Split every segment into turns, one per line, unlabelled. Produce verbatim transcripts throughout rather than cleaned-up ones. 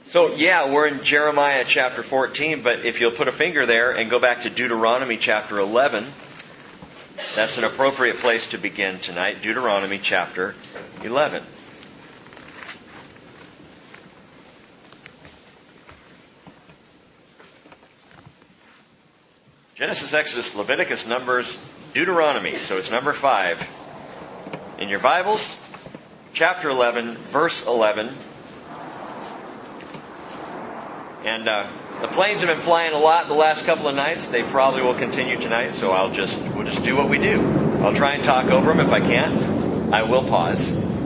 So, yeah, we're in Jeremiah chapter fourteen, but if you'll put a finger there and go back to Deuteronomy chapter eleven, that's an appropriate place to begin tonight. Deuteronomy chapter eleven. Genesis, Exodus, Leviticus, Numbers, Deuteronomy. So it's number five. In your Bibles, chapter eleven, verse eleven. And uh, the planes have been flying a lot the last couple of nights. They probably will continue tonight, so I'll just we'll just do what we do. I'll try and talk over them. If I can't, I will pause.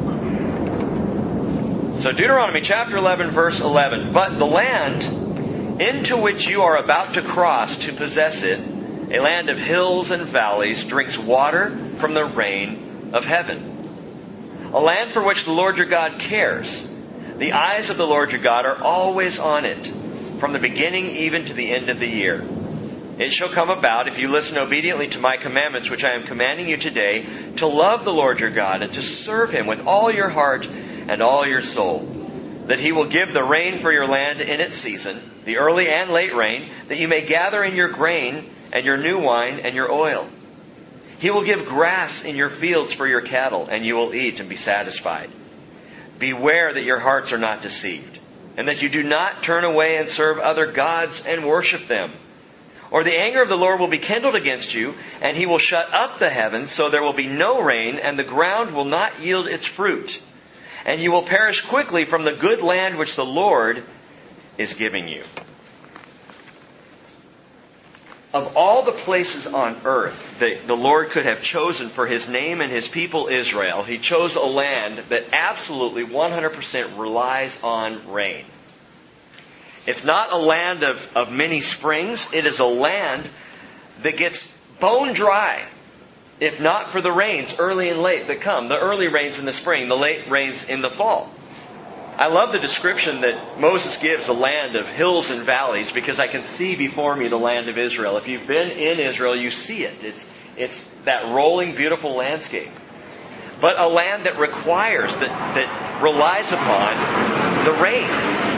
So Deuteronomy chapter eleven, verse eleven. But the land into which you are about to cross to possess it, a land of hills and valleys, drinks water from the rain of heaven. A land for which the Lord your God cares. The eyes of the Lord your God are always on it, from the beginning even to the end of the year. It shall come about, if you listen obediently to my commandments, which I am commanding you today, to love the Lord your God and to serve Him with all your heart and all your soul, that He will give the rain for your land in its season, the early and late rain, that you may gather in your grain and your new wine and your oil. He will give grass in your fields for your cattle, and you will eat and be satisfied. Beware that your hearts are not deceived, and that you do not turn away and serve other gods and worship them. Or the anger of the Lord will be kindled against you, and He will shut up the heavens, so there will be no rain, and the ground will not yield its fruit. And you will perish quickly from the good land which the Lord is giving you. Of all the places on earth that the Lord could have chosen for His name and His people Israel, He chose a land that absolutely one hundred percent relies on rain. It's not a land of, of many springs. It is a land that gets bone dry, if not for the rains early and late that come. The early rains in the spring, the late rains in the fall. I love the description that Moses gives, the land of hills and valleys, because I can see before me the land of Israel. If you've been in Israel, you see it. It's, it's that rolling, beautiful landscape. But a land that requires, that, that relies upon the rain.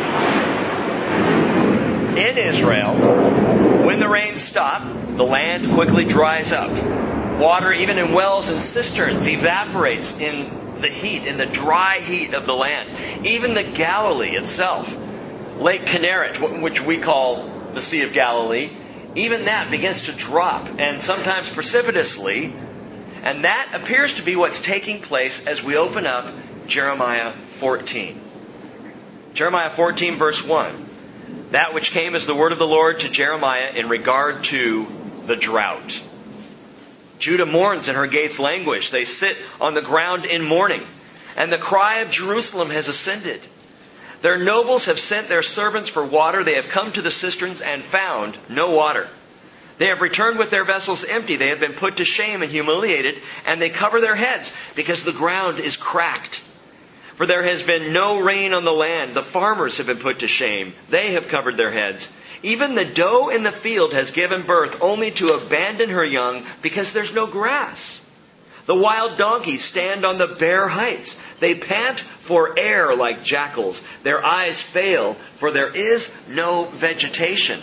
In Israel, when the rains stop, the land quickly dries up. Water, even in wells and cisterns, evaporates in the heat, in the dry heat of the land. Even the Galilee itself, Lake Kinneret, which we call the Sea of Galilee, even that begins to drop, and sometimes precipitously. And that appears to be what's taking place as we open up Jeremiah fourteen. Jeremiah fourteen, verse one. That which came as the word of the Lord to Jeremiah in regard to the drought. Judah mourns and her gates languish. They sit on the ground in mourning. And the cry of Jerusalem has ascended. Their nobles have sent their servants for water. They have come to the cisterns and found no water. They have returned with their vessels empty. They have been put to shame and humiliated. And they cover their heads because the ground is cracked. For there has been no rain on the land. The farmers have been put to shame. They have covered their heads. Even the doe in the field has given birth only to abandon her young because there's no grass. The wild donkeys stand on the bare heights. They pant for air like jackals. Their eyes fail, for there is no vegetation.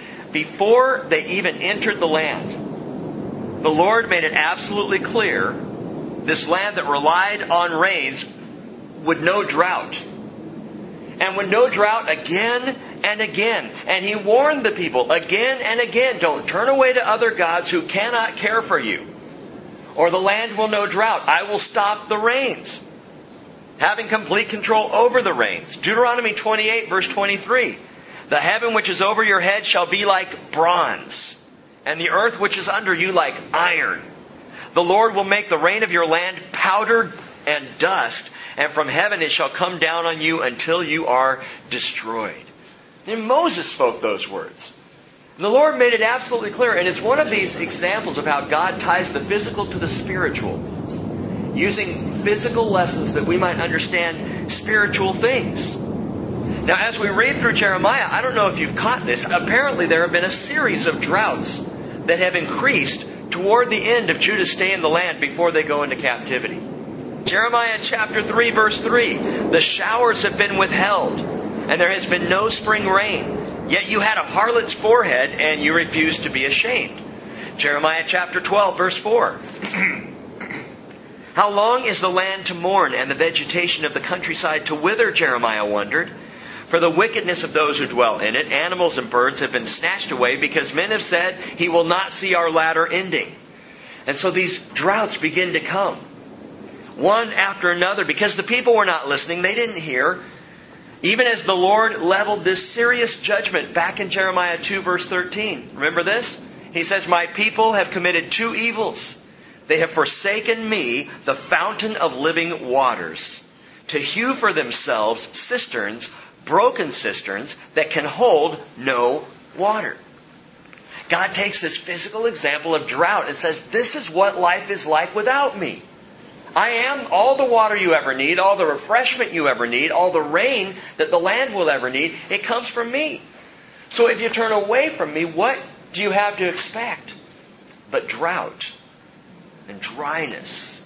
Before they even entered the land, the Lord made it absolutely clear this land that relied on rains would know drought. And would know drought again and again. And He warned the people again and again, don't turn away to other gods who cannot care for you, or the land will know drought. I will stop the rains, having complete control over the rains. Deuteronomy twenty-eight, verse twenty-three. The heaven which is over your head shall be like bronze, and the earth which is under you like iron. The Lord will make the rain of your land powdered and dust, and from heaven it shall come down on you until you are destroyed. And Moses spoke those words. And the Lord made it absolutely clear. And it's one of these examples of how God ties the physical to the spiritual, using physical lessons that we might understand spiritual things. Now, as we read through Jeremiah, I don't know if you've caught this. Apparently, there have been a series of droughts that have increased toward the end of Judah's stay in the land before they go into captivity. Jeremiah chapter three, verse three. The showers have been withheld. and there has been no spring rain. Yet you had a harlot's forehead, and you refused to be ashamed. Jeremiah chapter twelve, verse four. How long is the land to mourn and the vegetation of the countryside to wither, Jeremiah wondered. For the wickedness of those who dwell in it, animals and birds have been snatched away because men have said, he will not see our latter ending. And so these droughts begin to come. One after another, because the people were not listening, they didn't hear. Even as the Lord leveled this serious judgment back in Jeremiah two, verse thirteen. Remember this? He says, my people have committed two evils. They have forsaken me, the fountain of living waters, to hew for themselves cisterns, broken cisterns, that can hold no water. God takes this physical example of drought and says, this is what life is like without me. I am all the water you ever need, all the refreshment you ever need, all the rain that the land will ever need. It comes from me. So if you turn away from me, what do you have to expect but drought and dryness?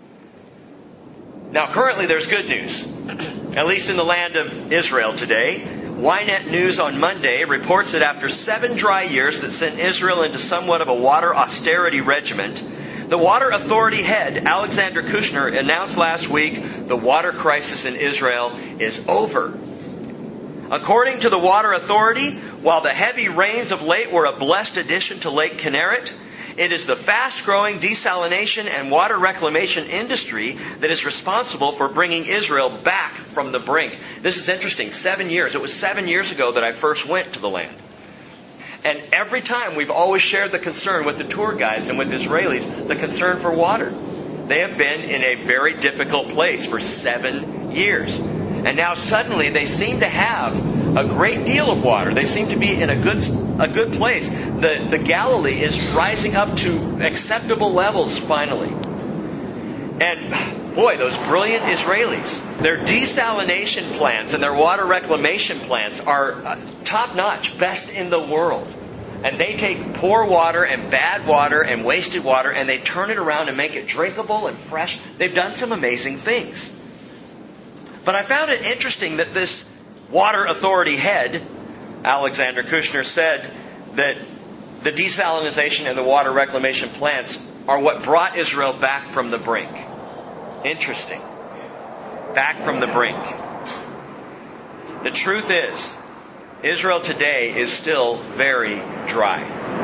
Now, currently there's good news, at least in the land of Israel today. Ynet News on Monday reports that after seven dry years that sent Israel into somewhat of a water austerity regiment, the Water Authority head, Alexander Kushner, announced last week the water crisis in Israel is over. According to the Water Authority, while the heavy rains of late were a blessed addition to Lake Kinneret, it is the fast-growing desalination and water reclamation industry that is responsible for bringing Israel back from the brink. This is interesting. Seven years. It was seven years ago that I first went to the land. And every time we've always shared the concern with the tour guides and with Israelis, the concern for water. They have been in a very difficult place for seven years. And now suddenly they seem to have a great deal of water. They seem to be in a good a good place. The, the Galilee is rising up to acceptable levels finally. And boy, those brilliant Israelis, their desalination plants and their water reclamation plants are uh, top-notch, best in the world. And they take poor water and bad water and wasted water and they turn it around and make it drinkable and fresh. They've done some amazing things. But I found it interesting that this Water Authority head, Alexander Kushner, said that the desalination and the water reclamation plants are what brought Israel back from the brink. Interesting. Back from the brink. The truth is, Israel today is still very dry.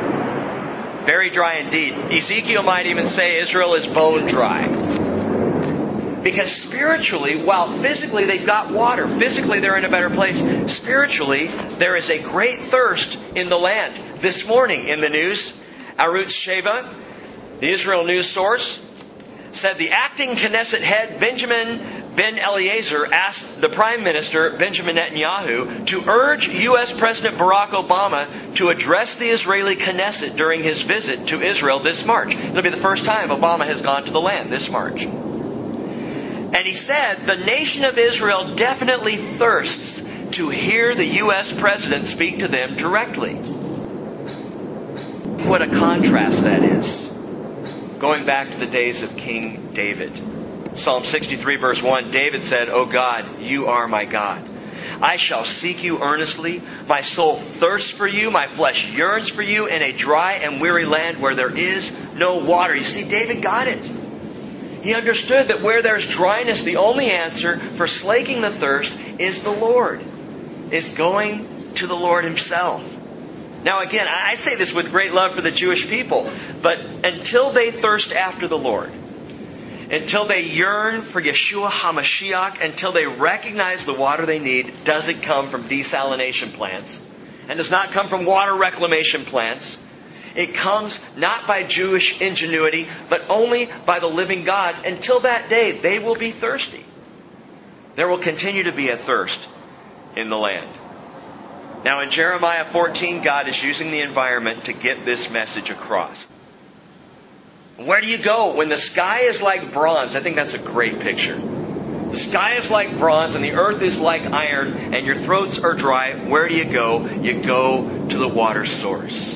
Very dry indeed. Ezekiel might even say Israel is bone dry. Because spiritually, while physically they've got water, physically they're in a better place, spiritually there is a great thirst in the land. This morning in the news, Arutz Sheva, the Israel news source, said the acting Knesset head Benjamin Ben-Eliezer asked the Prime Minister Benjamin Netanyahu to urge U S President Barack Obama to address the Israeli Knesset during his visit to Israel this March. It'll be the first time Obama has gone to the land this March. And he said, the nation of Israel definitely thirsts to hear the U S President speak to them directly. What a contrast that is. Going back to the days of King David. Psalm sixty-three verse one, David said, O God, you are my God. I shall seek you earnestly. My soul thirsts for you. My flesh yearns for you in a dry and weary land where there is no water. You see, David got it. He understood that where there's dryness, the only answer for slaking the thirst is the Lord. It's going to the Lord Himself. Now again, I say this with great love for the Jewish people, but until they thirst after the Lord, until they yearn for Yeshua HaMashiach, until they recognize the water they need doesn't come from desalination plants and does not come from water reclamation plants. It comes not by Jewish ingenuity, but only by the living God. Until that day, they will be thirsty. There will continue to be a thirst in the land. Now in Jeremiah fourteen, God is using the environment to get this message across. Where do you go when the sky is like bronze? I think that's a great picture. The sky is like bronze and the earth is like iron and your throats are dry. Where do you go? You go to the water source.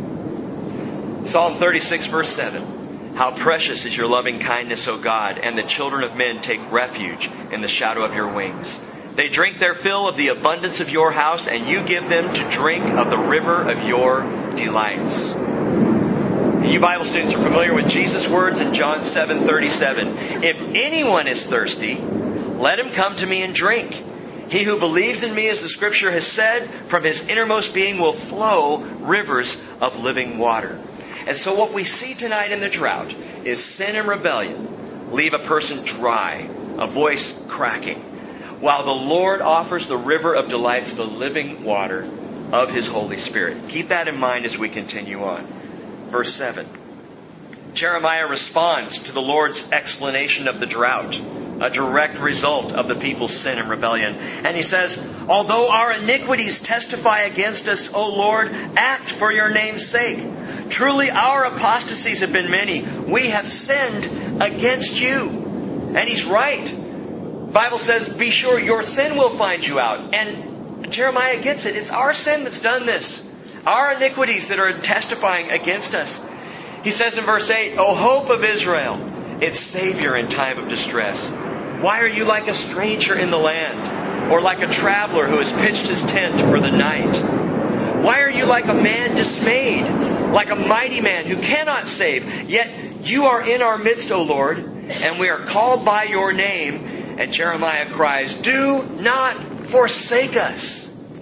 Psalm thirty-six verse seven. How precious is your loving kindness, O God, and the children of men take refuge in the shadow of your wings. They drink their fill of the abundance of your house, and you give them to drink of the river of your delights. You Bible students are familiar with Jesus' words in John seven thirty-seven. If anyone is thirsty, let him come to me and drink. He who believes in me, as the Scripture has said, from his innermost being will flow rivers of living water. And so what we see tonight in the drought is sin and rebellion leave a person dry, a voice cracking, while the Lord offers the river of delights, the living water of His Holy Spirit. Keep that in mind as we continue on. Verse seven. Jeremiah responds to the Lord's explanation of the drought, a direct result of the people's sin and rebellion. And he says, although our iniquities testify against us, O Lord, act for your name's sake. Truly our apostasies have been many. We have sinned against you. And he's right. The Bible says, be sure your sin will find you out. And Jeremiah gets it. It's our sin that's done this. Our iniquities that are testifying against us. He says in verse eight, O hope of Israel, its Savior in time of distress. Why are you like a stranger in the land, or like a traveler who has pitched his tent for the night? Why are you like a man dismayed, like a mighty man who cannot save? Yet you are in our midst, O Lord, and we are called by your name. And Jeremiah cries, do not forsake us.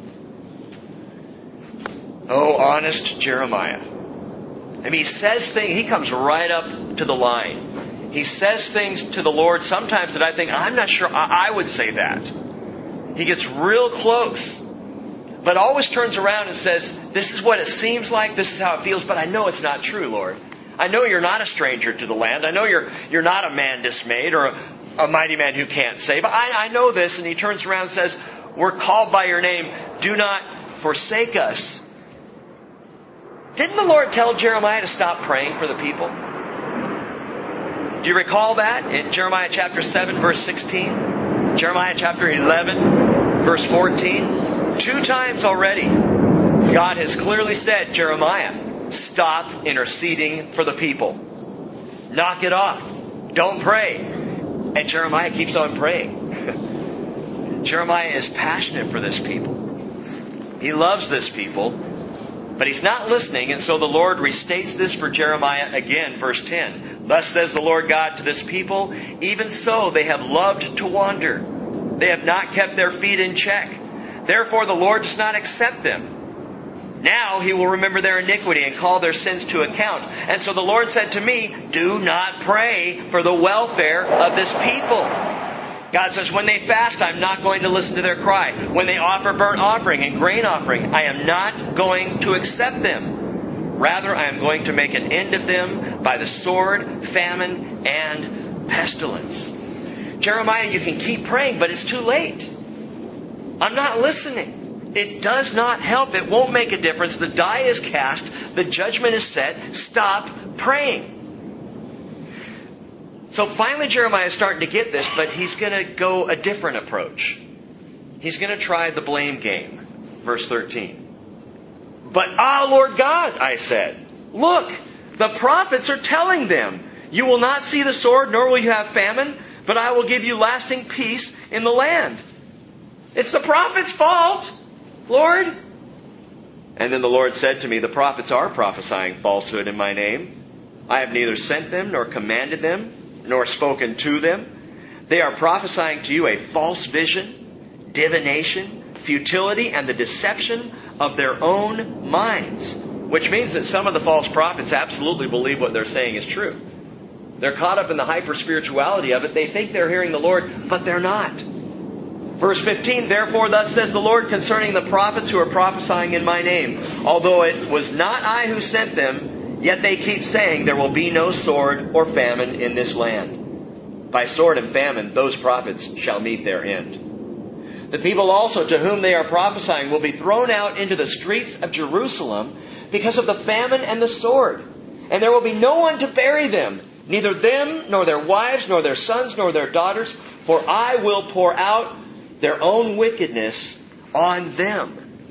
Oh, honest Jeremiah. I mean, he says things, he comes right up to the line. He says things to the Lord sometimes that I think, I'm not sure I would say that. He gets real close, but always turns around and says, this is what it seems like, this is how it feels, but I know it's not true, Lord. I know you're not a stranger to the land. I know you're you're not a man dismayed or a, a mighty man who can't save. I, I know this. And he turns around and says, we're called by your name. Do not forsake us. Didn't the Lord tell Jeremiah to stop praying for the people? Do you recall that in Jeremiah chapter seven, verse sixteen? Jeremiah chapter eleven, verse fourteen? Two times already, God has clearly said, Jeremiah, stop interceding for the people. Knock it off. Don't pray. And Jeremiah keeps on praying. Jeremiah is passionate for this people. He loves this people. But he's not listening, and so the Lord restates this for Jeremiah again, verse ten. Thus says the Lord God to this people, even so they have loved to wander. They have not kept their feet in check. Therefore the Lord does not accept them. Now He will remember their iniquity and call their sins to account. And so the Lord said to me, do not pray for the welfare of this people. God says, when they fast, I'm not going to listen to their cry. When they offer burnt offering and grain offering, I am not going to accept them. Rather, I am going to make an end of them by the sword, famine, and pestilence. Jeremiah, you can keep praying, but it's too late. I'm not listening. It does not help. It won't make a difference. The die is cast. The judgment is set. Stop praying. So finally Jeremiah is starting to get this, but he's going to go a different approach. He's going to try the blame game. Verse thirteen. But, ah, Lord God, I said, look, the prophets are telling them, you will not see the sword, nor will you have famine, but I will give you lasting peace in the land. It's the prophets' fault, Lord. And then the Lord said to me, the prophets are prophesying falsehood in my name. I have neither sent them nor commanded them, nor spoken to them. They are prophesying to you a false vision, divination, futility, and the deception of their own minds. Which means that some of the false prophets absolutely believe what they're saying is true. They're caught up in the hyper-spirituality of it. They think they're hearing the Lord, but they're not. Verse fifteen, therefore thus says the Lord concerning the prophets who are prophesying in my name. Although it was not I who sent them, yet they keep saying there will be no sword or famine in this land. By sword and famine, those prophets shall meet their end. The people also to whom they are prophesying will be thrown out into the streets of Jerusalem because of the famine and the sword. And there will be no one to bury them, neither them, nor their wives, nor their sons, nor their daughters, for I will pour out their own wickedness on them.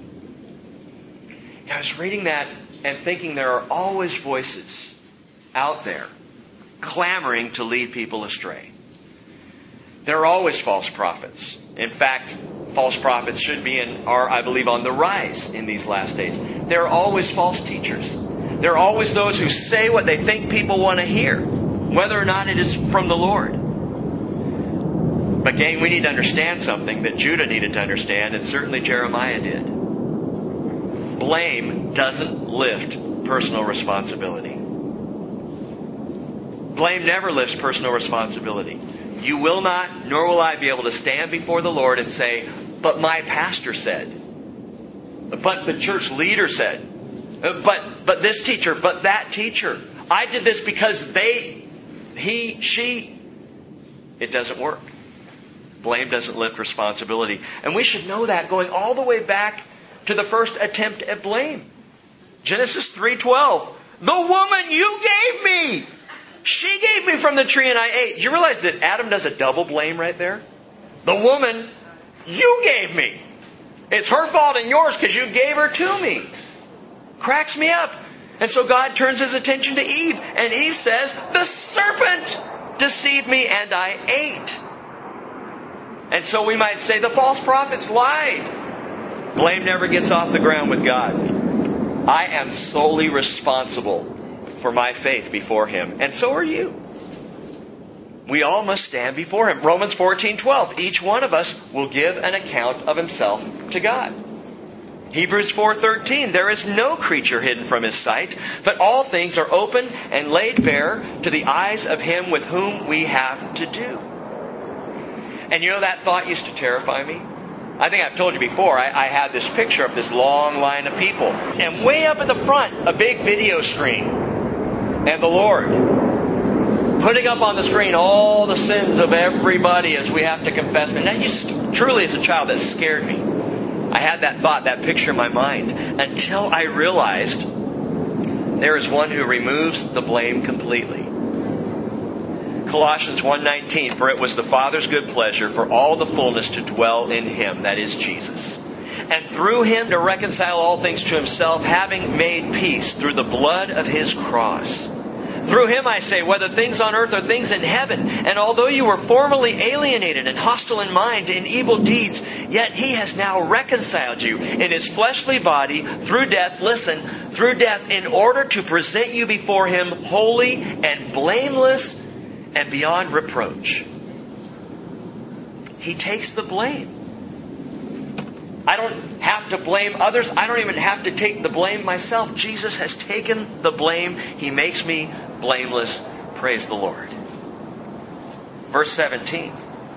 I was reading that and thinking there are always voices out there clamoring to lead people astray. There are always false prophets. In fact, false prophets should be and are, I believe, on the rise in these last days. There are always false teachers. There are always those who say what they think people want to hear, whether or not it is from the Lord. But gang, we need to understand something that Judah needed to understand, and certainly Jeremiah did. Blame doesn't lift personal responsibility. Blame never lifts personal responsibility. You will not, nor will I be able to stand before the Lord and say, but my pastor said, but the church leader said, but but this teacher, but that teacher. I did this because they, he, she. It doesn't work. Blame doesn't lift responsibility. And we should know that going all the way back to the first attempt at blame. Genesis three twelve. The woman you gave me. She gave me from the tree and I ate. Do you realize that Adam does a double blame right there? The woman you gave me. It's her fault and yours because you gave her to me. Cracks me up. And so God turns His attention to Eve. And Eve says, the serpent deceived me and I ate. And so we might say the false prophets lied. Blame never gets off the ground with God. I am solely responsible for my faith before Him. And so are you. We all must stand before Him. Romans fourteen twelve. Each one of us will give an account of himself to God. Hebrews four thirteen. There is no creature hidden from His sight, but all things are open and laid bare to the eyes of Him with whom we have to do. And you know, that thought used to terrify me. I think I've told you before, I, I had this picture of this long line of people. And way up in the front, a big video screen. And the Lord putting up on the screen all the sins of everybody as we have to confess. And that used to, truly as a child, that scared me. I had that thought, that picture in my mind, until I realized there is one who removes the blame completely. Colossians one nineteen, for it was the Father's good pleasure for all the fullness to dwell in Him, that is Jesus. And through Him to reconcile all things to Himself, having made peace through the blood of His cross. Through Him, I say, whether things on earth or things in heaven. And although you were formerly alienated and hostile in mind in evil deeds, yet He has now reconciled you in His fleshly body through death, listen, through death, in order to present you before Him holy and blameless and beyond reproach. He takes the blame. I don't have to blame others. I don't even have to take the blame myself. Jesus has taken the blame. He makes me blameless. Praise the Lord. Verse seventeen.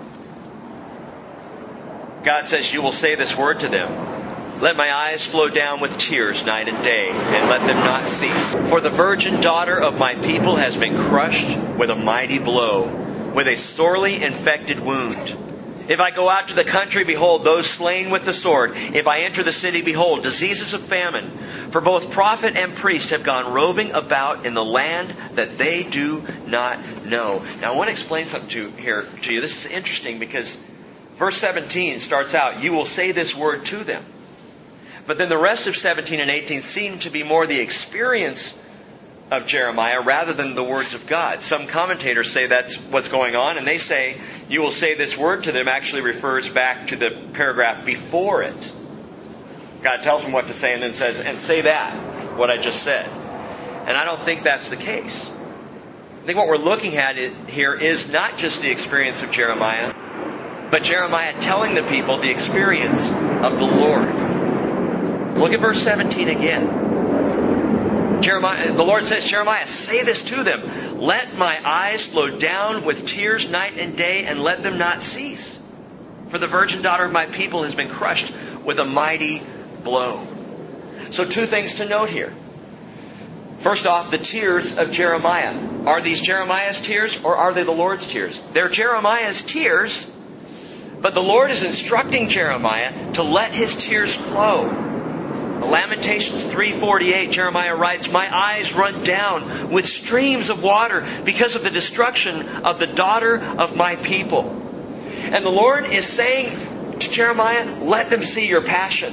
God says, you will say this word to them. Let my eyes flow down with tears night and day, and let them not cease. For the virgin daughter of my people has been crushed with a mighty blow, with a sorely infected wound. If I go out to the country, behold, those slain with the sword. If I enter the city, behold, diseases of famine. For both prophet and priest have gone roving about in the land that they do not know. Now I want to explain something to, here to you. This is interesting because verse seventeen starts out, you will say this word to them. But then the rest of seventeen and eighteen seem to be more the experience of Jeremiah rather than the words of God. Some commentators say that's what's going on, and they say, you will say this word to them actually refers back to the paragraph before it. God tells them what to say and then says, and say that, what I just said. And I don't think that's the case. I think what we're looking at here is not just the experience of Jeremiah, but Jeremiah telling the people the experience of the Lord. Look at verse seventeen again. Jeremiah, the Lord says, Jeremiah, say this to them. Let my eyes flow down with tears night and day, and let them not cease. For the virgin daughter of my people has been crushed with a mighty blow. So two things to note here. First off, the tears of Jeremiah. Are these Jeremiah's tears or are they the Lord's tears? They're Jeremiah's tears, but the Lord is instructing Jeremiah to let his tears flow. Lamentations three forty-eight, Jeremiah writes, my eyes run down with streams of water because of the destruction of the daughter of my people. And the Lord is saying to Jeremiah, let them see your passion.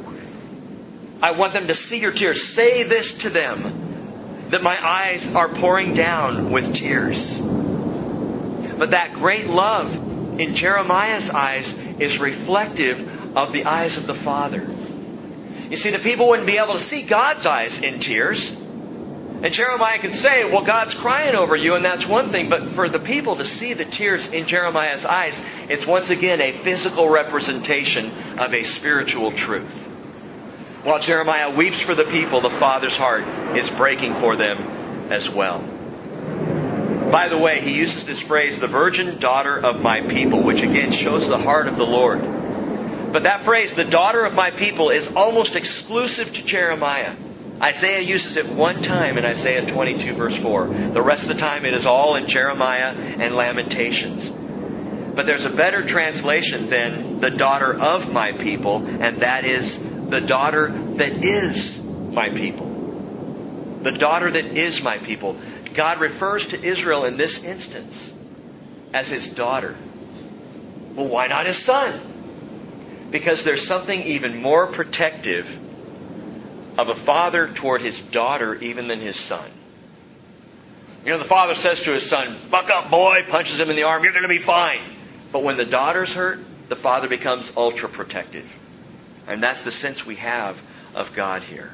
I want them to see your tears. Say this to them, that my eyes are pouring down with tears. But that great love in Jeremiah's eyes is reflective of the eyes of the Father. You see, the people wouldn't be able to see God's eyes in tears. And Jeremiah could say, well, God's crying over you, and that's one thing. But for the people to see the tears in Jeremiah's eyes, it's once again a physical representation of a spiritual truth. While Jeremiah weeps for the people, the Father's heart is breaking for them as well. By the way, he uses this phrase, the virgin daughter of my people, which again shows the heart of the Lord. But that phrase, the daughter of my people, is almost exclusive to Jeremiah. Isaiah uses it one time in Isaiah twenty-two verse four. The rest of the time it is all in Jeremiah and Lamentations. But there's a better translation than the daughter of my people, and that is the daughter that is my people. The daughter that is my people. God refers to Israel in this instance as His daughter. Well, why not His son? Because there's something even more protective of a father toward his daughter even than his son. You know, the father says to his son, "Buck up, boy," punches him in the arm, "You're going to be fine." But when the daughter's hurt, the father becomes ultra protective. And that's the sense we have of God here.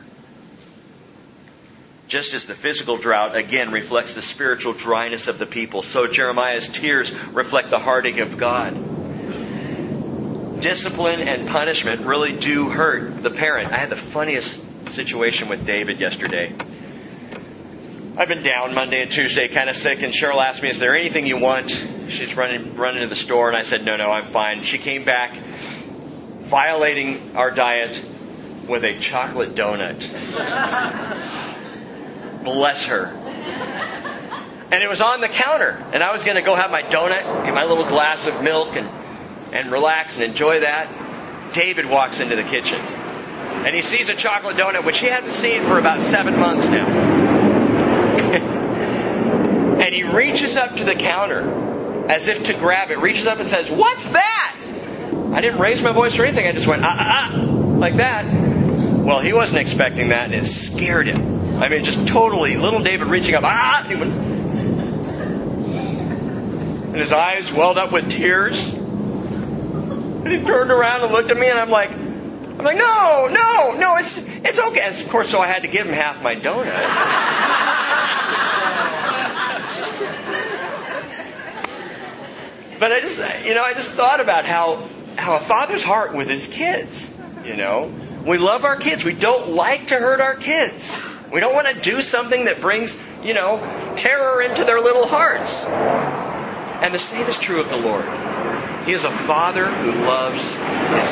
Just as the physical drought, again, reflects the spiritual dryness of the people, so Jeremiah's tears reflect the heartache of God. Discipline and punishment really do hurt the parent. I had the funniest situation with David yesterday. I've been down Monday and Tuesday, kind of sick, and Cheryl asked me, "Is there anything you want?" She's running running to the store, and I said, "No, no, I'm fine." She came back violating our diet with a chocolate donut. Bless her. And it was on the counter, and I was going to go have my donut, get my little glass of milk, and and relax and enjoy that. David walks into the kitchen. And he sees a chocolate donut, which he hasn't seen for about seven months now. And he reaches up to the counter as if to grab it. Reaches up and says, "What's that?" I didn't raise my voice or anything. I just went, ah, ah, ah, like that. Well, he wasn't expecting that, and it scared him. I mean, just totally, little David reaching up, ah, he went, and his eyes welled up with tears. And he turned around and looked at me, and I'm like, I'm like, no, no, no, it's it's okay. And of course, so I had to give him half my donut. But I just, you know, I just thought about how how a father's heart with his kids. You know, we love our kids. We don't like to hurt our kids. We don't want to do something that brings, you know, terror into their little hearts. And the same is true of the Lord. He is a father who loves his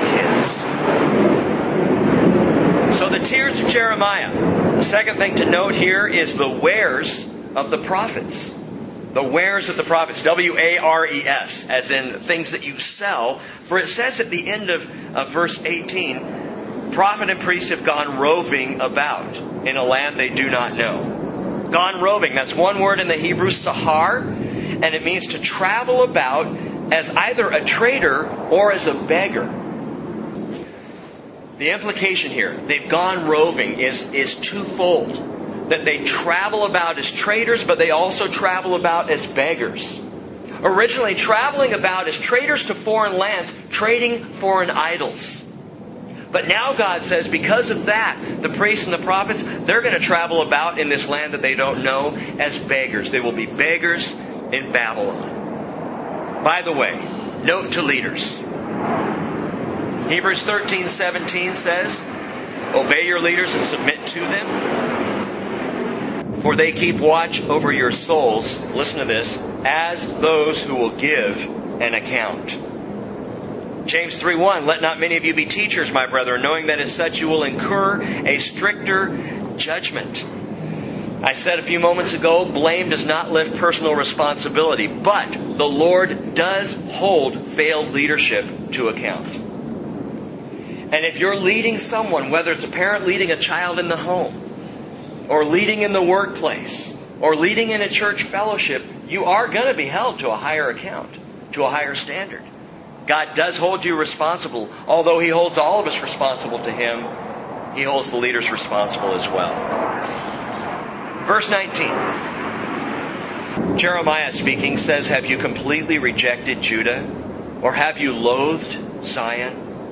kids. So the tears of Jeremiah. The second thing to note here is the wares of the prophets. The wares of the prophets. W A R E S. As in things that you sell. For it says at the end of, of verse eighteen, prophet and priest have gone roving about in a land they do not know. Gone roving. That's one word in the Hebrew, sahar. And it means to travel about as either a trader or as a beggar. The implication here, they've gone roving, is, is twofold. That they travel about as traders, but they also travel about as beggars. Originally, traveling about as traders to foreign lands, trading foreign idols. But now God says, because of that, the priests and the prophets, they're going to travel about in this land that they don't know as beggars. They will be beggars in Babylon. By the way, note to leaders. Hebrews thirteen seventeen says, "Obey your leaders and submit to them, for they keep watch over your souls," listen to this, "as those who will give an account." James three one, "Let not many of you be teachers, my brethren, knowing that as such you will incur a stricter judgment." I said a few moments ago, blame does not lift personal responsibility, but the Lord does hold failed leadership to account. And if you're leading someone, whether it's a parent leading a child in the home, or leading in the workplace, or leading in a church fellowship, you are going to be held to a higher account, to a higher standard. God does hold you responsible. Although He holds all of us responsible to Him, He holds the leaders responsible as well. Verse nineteen. Jeremiah speaking says, "Have you completely rejected Judah? Or have you loathed Zion?"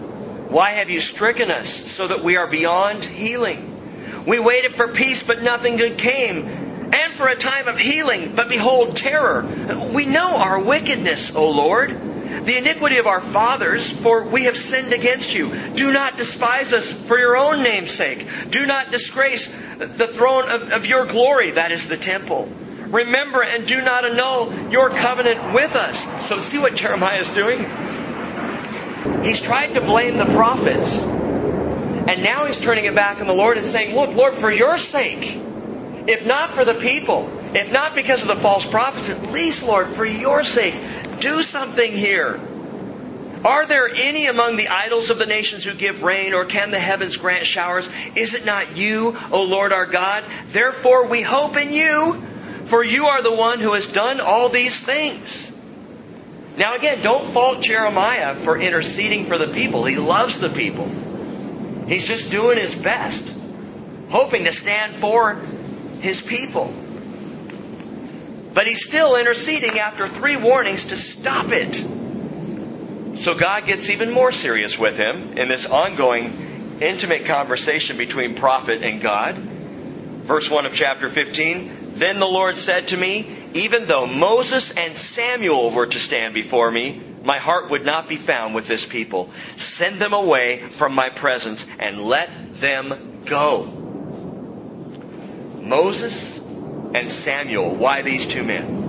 Why have you stricken us so that we are beyond healing? We waited for peace, but nothing good came, and for a time of healing, but behold, terror. We know our wickedness, O Lord, the iniquity of our fathers, for we have sinned against you. Do not despise us for your own name's sake. Do not disgrace the throne of, of your glory, that is the temple. Remember and do not annul your covenant with us. So see what Jeremiah is doing? He's tried to blame the prophets. And now he's turning it back on the Lord and saying, look, Lord, for your sake, if not for the people, if not because of the false prophets, at least, Lord, for your sake, do something here. Are there any among the idols of the nations who give rain, or can the heavens grant showers? Is it not you, O Lord our God? Therefore we hope in you, for you are the one who has done all these things. Now again, don't fault Jeremiah for interceding for the people. He loves the people. He's just doing his best, hoping to stand for his people. But he's still interceding after three warnings to stop it. So God gets even more serious with him in this ongoing, intimate conversation between prophet and God. Verse one of chapter fifteen, Then the Lord said to me, even though Moses and Samuel were to stand before me, my heart would not be found with this people. Send them away from my presence and let them go. Moses and Samuel. Why these two men?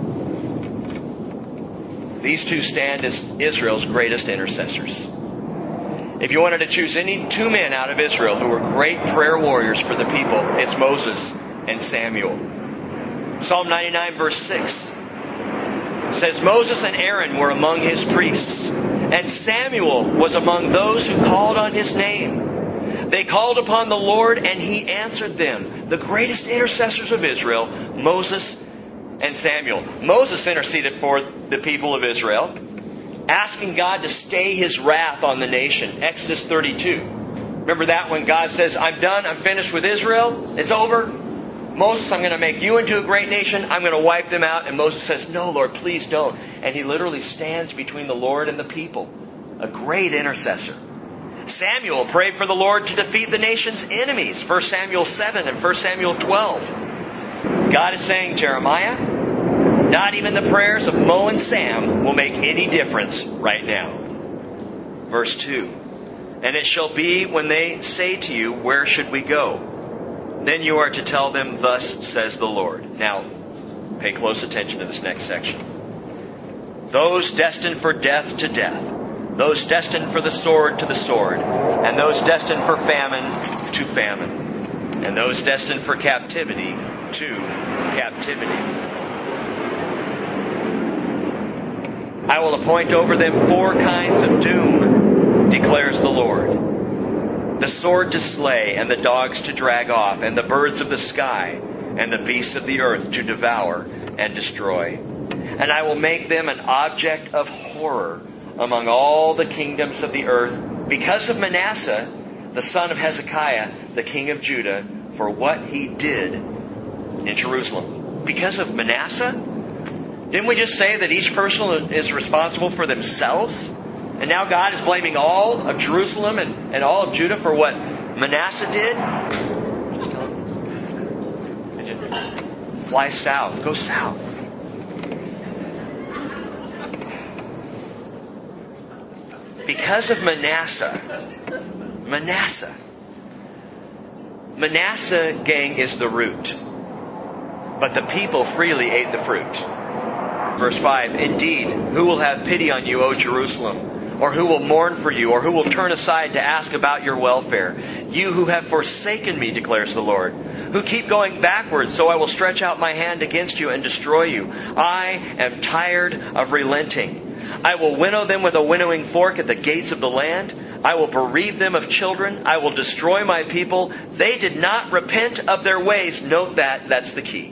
These two stand as Israel's greatest intercessors. If you wanted to choose any two men out of Israel who were great prayer warriors for the people, it's Moses and Samuel. Psalm ninety-nine verse six says, Moses and Aaron were among his priests, and Samuel was among those who called on his name. They called upon the Lord, and he answered them. The greatest intercessors of Israel, Moses and Samuel. Moses interceded for the people of Israel, asking God to stay his wrath on the nation. Exodus thirty-two. Remember that when God says, I'm done, I'm finished with Israel, it's over. Moses, I'm going to make you into a great nation. I'm going to wipe them out. And Moses says, no, Lord, please don't. And he literally stands between the Lord and the people. A great intercessor. Samuel prayed for the Lord to defeat the nation's enemies. First Samuel seven and First Samuel twelve. God is saying, Jeremiah, not even the prayers of Mo and Sam will make any difference right now. Verse two. And it shall be when they say to you, where should we go? Then you are to tell them, thus says the Lord. Now, pay close attention to this next section. Those destined for death to death. Those destined for the sword to the sword. And those destined for famine to famine. And those destined for captivity to captivity. I will appoint over them four kinds of doom, declares the Lord. The sword to slay, and the dogs to drag off, and the birds of the sky, and the beasts of the earth to devour and destroy. And I will make them an object of horror among all the kingdoms of the earth, because of Manasseh, the son of Hezekiah, the king of Judah, for what he did in Jerusalem. Because of Manasseh? Didn't we just say that each person is responsible for themselves? And now God is blaming all of Jerusalem and, and all of Judah for what Manasseh did? Fly south. Go south. Because of Manasseh. Manasseh. Manasseh, gang, is the root. But the people freely ate the fruit. Verse five, Indeed, who will have pity on you, O Jerusalem? Or who will mourn for you, or who will turn aside to ask about your welfare? You who have forsaken me, declares the Lord, who keep going backwards, so I will stretch out my hand against you and destroy you. I am tired of relenting. I will winnow them with a winnowing fork at the gates of the land. I will bereave them of children. I will destroy my people. They did not repent of their ways. Note that, that's the key.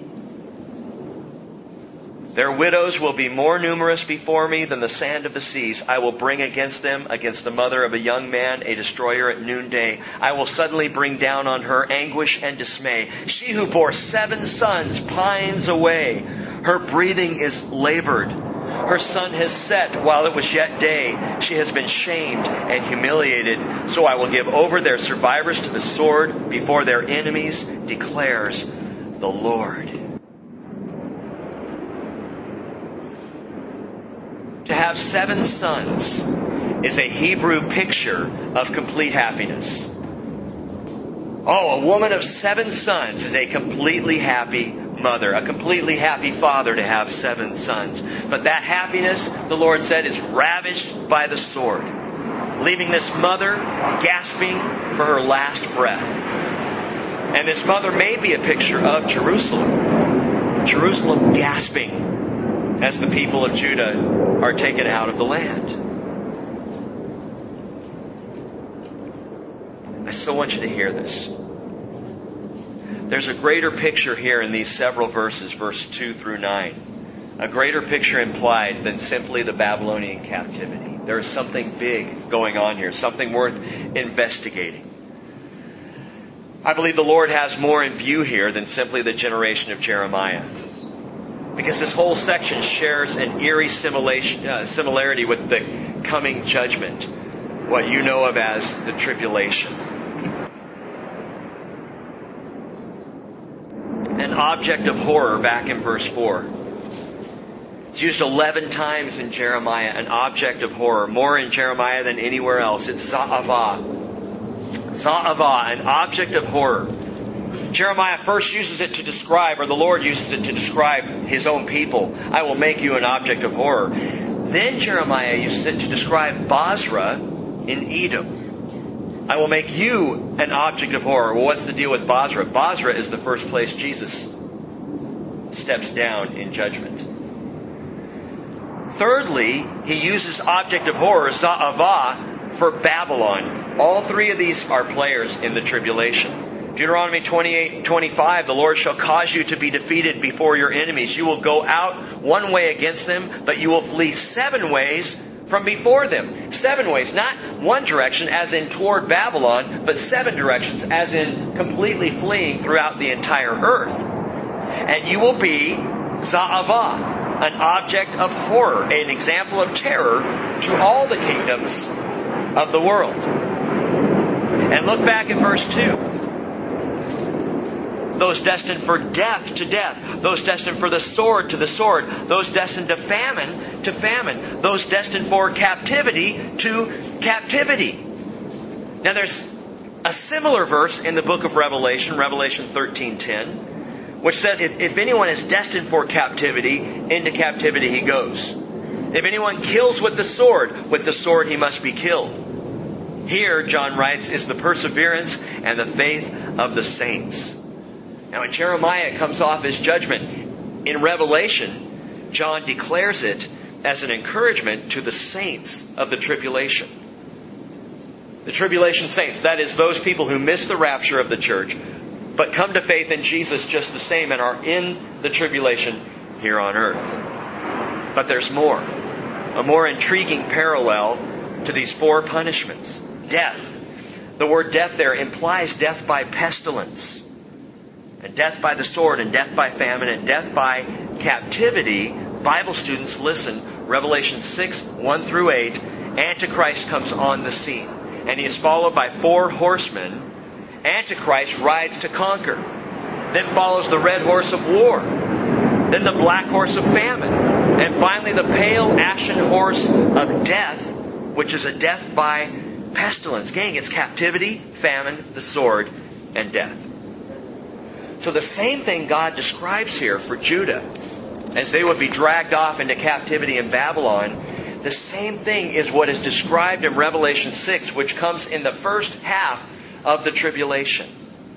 Their widows will be more numerous before me than the sand of the seas. I will bring against them, against the mother of a young man, a destroyer at noonday. I will suddenly bring down on her anguish and dismay. She who bore seven sons pines away. Her breathing is labored. Her sun has set while it was yet day. She has been shamed and humiliated. So I will give over their survivors to the sword before their enemies, declares the Lord. To have seven sons is a Hebrew picture of complete happiness. Oh, a woman of seven sons is a completely happy mother, a completely happy father to have seven sons. But that happiness, the Lord said, is ravaged by the sword, leaving this mother gasping for her last breath. And this mother may be a picture of Jerusalem. Jerusalem gasping as the people of Judah are taken out of the land. I so want you to hear this. There's a greater picture here in these several verses, verse two through nine. A greater picture implied than simply the Babylonian captivity. There is something big going on here, something worth investigating. I believe the Lord has more in view here than simply the generation of Jeremiah. Because this whole section shares an eerie similarity with the coming judgment, what you know of as the tribulation. An object of horror back in verse four. It's used eleven times in Jeremiah, an object of horror. More in Jeremiah than anywhere else. It's Za'avah. Za'avah, an object of horror. Jeremiah first uses it to describe, or the Lord uses it to describe His own people. I will make you an object of horror. Then Jeremiah uses it to describe Bozrah in Edom. I will make you an object of horror. Well, what's the deal with Bozrah? Bozrah is the first place Jesus steps down in judgment. Thirdly, He uses object of horror, Za'avah, for Babylon. All three of these are players in the tribulation. Deuteronomy twenty-eight twenty-five, the Lord shall cause you to be defeated before your enemies. You will go out one way against them, but you will flee seven ways from before them. Seven ways, not one direction as in toward Babylon, but seven directions as in completely fleeing throughout the entire earth. And you will be Za'avah, an object of horror, an example of terror to all the kingdoms of the world. And look back at verse two. Those destined for death to death. Those destined for the sword to the sword. Those destined to famine to famine. Those destined for captivity to captivity. Now there's a similar verse in the book of Revelation, Revelation thirteen ten, which says, if, if anyone is destined for captivity, into captivity he goes. If anyone kills with the sword, with the sword he must be killed. Here, John writes, is the perseverance and the faith of the saints. Now in Jeremiah it comes off as judgment. In Revelation, John declares it as an encouragement to the saints of the tribulation. The tribulation saints, that is those people who miss the rapture of the church, but come to faith in Jesus just the same and are in the tribulation here on earth. But there's more. A more intriguing parallel to these four punishments. Death. The word death there implies death by pestilence. And death by the sword, and death by famine, and death by captivity. Bible students, listen. Revelation six, one through eight. Antichrist comes on the scene. And he is followed by four horsemen. Antichrist rides to conquer. Then follows the red horse of war. Then the black horse of famine. And finally the pale ashen horse of death, which is a death by pestilence. Gang, it's captivity, famine, the sword, and death. So the same thing God describes here for Judah, as they would be dragged off into captivity in Babylon, the same thing is what is described in Revelation six, which comes in the first half of the tribulation.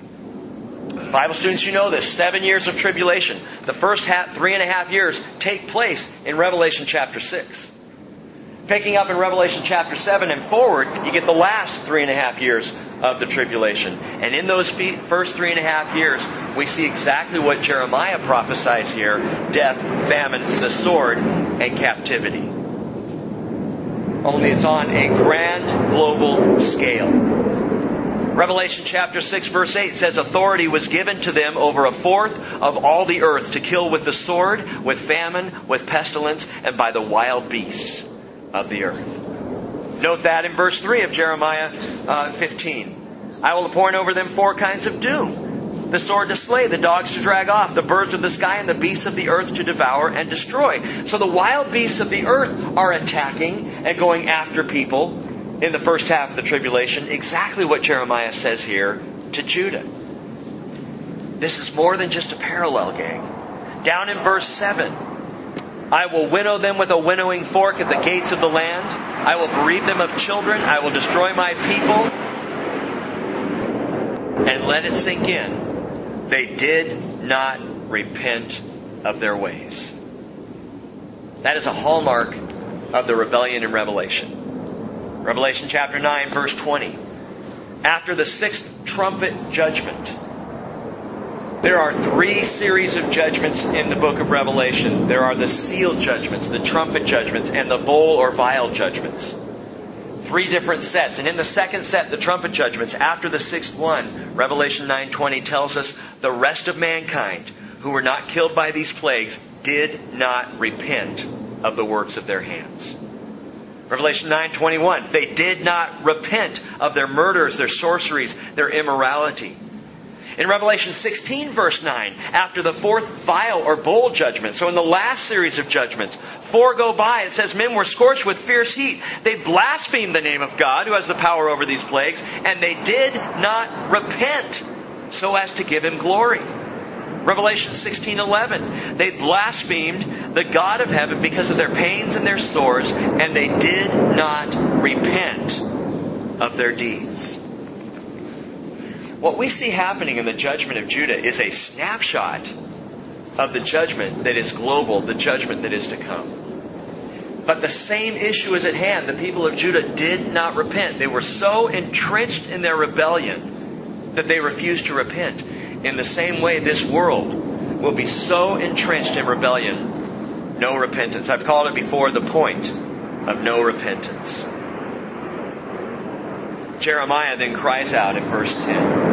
Bible students, you know this. Seven years of tribulation. The first half, three and a half years take place in Revelation chapter six. Picking up in Revelation chapter seven and forward, you get the last three and a half years of the tribulation. And in those first three and a half years, we see exactly what Jeremiah prophesies here. Death, famine, the sword, and captivity. Only it's on a grand global scale. Revelation chapter six verse eight says, authority was given to them over a fourth of all the earth to kill with the sword, with famine, with pestilence, and by the wild beasts of the earth. Note that in verse three of Jeremiah uh, fifteen. I will appoint over them four kinds of doom. The sword to slay, the dogs to drag off, the birds of the sky, and the beasts of the earth to devour and destroy. So the wild beasts of the earth are attacking and going after people in the first half of the tribulation. Exactly what Jeremiah says here to Judah. This is more than just a parallel, gang. Down in verse seven. I will winnow them with a winnowing fork at the gates of the land. I will bereave them of children. I will destroy my people. And let it sink in. They did not repent of their ways. That is a hallmark of the rebellion in Revelation. Revelation chapter nine, verse twenty. After the sixth trumpet judgment, there are three series of judgments in the book of Revelation. There are the seal judgments, the trumpet judgments, and the bowl or vial judgments. Three different sets. And in the second set, the trumpet judgments, after the sixth one, Revelation nine twenty tells us the rest of mankind who were not killed by these plagues did not repent of the works of their hands. Revelation nine twenty-one, they did not repent of their murders, their sorceries, their immorality. In Revelation sixteen verse nine, after the fourth vial or bowl judgment, so in the last series of judgments, four go by, it says men were scorched with fierce heat. They blasphemed the name of God, who has the power over these plagues, and they did not repent so as to give Him glory. Revelation sixteen eleven, they blasphemed the God of heaven because of their pains and their sores, and they did not repent of their deeds. What we see happening in the judgment of Judah is a snapshot of the judgment that is global, the judgment that is to come. But the same issue is at hand. The people of Judah did not repent. They were so entrenched in their rebellion that they refused to repent. In the same way, this world will be so entrenched in rebellion, no repentance. I've called it before the point of no repentance. Jeremiah then cries out in verse ten.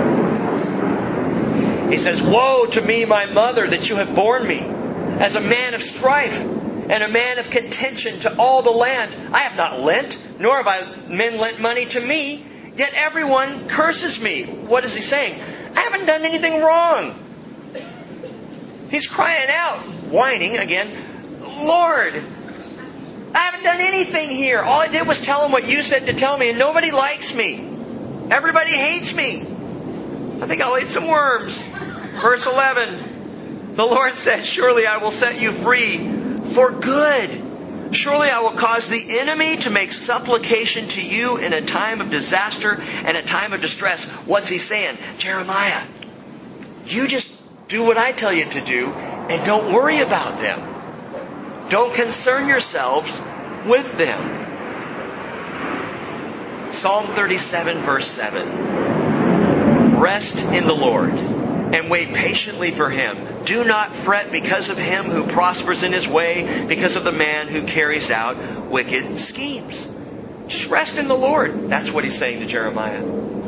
He says, woe to me, my mother, that you have borne me, as a man of strife and a man of contention to all the land. I have not lent, nor have I men lent money to me, yet everyone curses me. What is he saying? I haven't done anything wrong. He's crying out, whining again, Lord, I haven't done anything here. All I did was tell him what you said to tell me, and nobody likes me. Everybody hates me. I think I'll eat some worms. Verse eleven. The Lord said, surely I will set you free for good. Surely I will cause the enemy to make supplication to you in a time of disaster and a time of distress. What's he saying? Jeremiah, you just do what I tell you to do and don't worry about them. Don't concern yourselves with them. Psalm thirty-seven verse seven. Rest in the Lord and wait patiently for Him. Do not fret because of him who prospers in his way, because of the man who carries out wicked schemes. Just rest in the Lord. That's what He's saying to Jeremiah.